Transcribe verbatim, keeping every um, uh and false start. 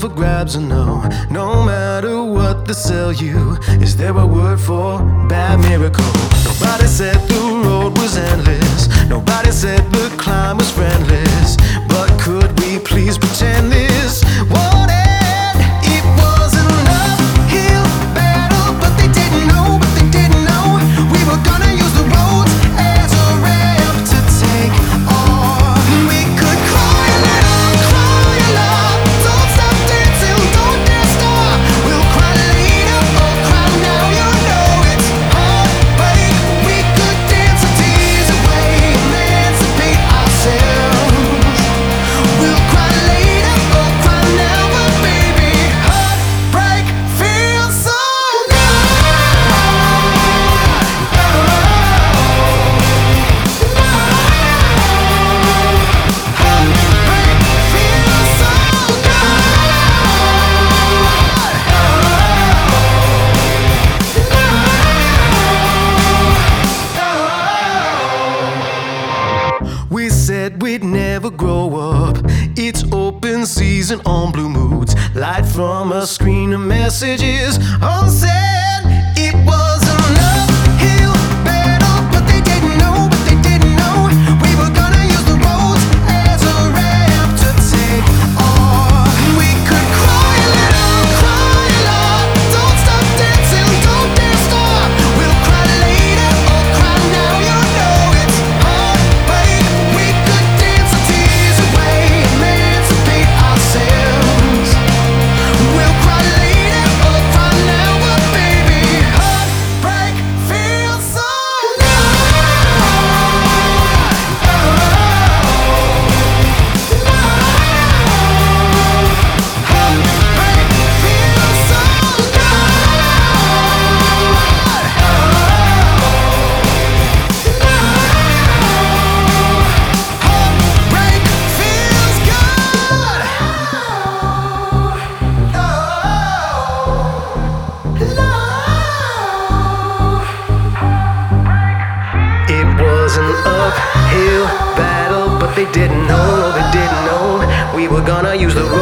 for grabs or no? No matter what they sell you, is there a word for bad miracle? Nobody said the road was endless. Nobody said the climb was friendless. But could we please pretend this won't end? It was an uphill battle, but they didn't know, but they didn't know we were gonna use the roads as a ramp to take off. We could cry a little, cry a lot. Don't stop dancing, don't dare stop. We'll cry later or cry now. You know it's heartbreak. We could dance our tears away, emancipate ourselves. We'll cry later or cry now, but baby, heartbreak feels so We said we'd never grow up. It's open season on Blue Moods. Light from a screen of messages unsaid. It was an uphill battle, but they didn't know, but they didn't know we were gonna use the roads as a ramp to take off. We could cry a little, cry a lot. Don't stop dancing, don't dare stop. We'll cry later or cry now. You know it's heartbreak. We could dance our tears away, emancipate ourselves. We'll cry later or cry now, but baby, heartbreak feels so Heartbreak feels so Heartbreak feels good. It was an uphill battle, but they didn't know, they didn't know we were gonna use the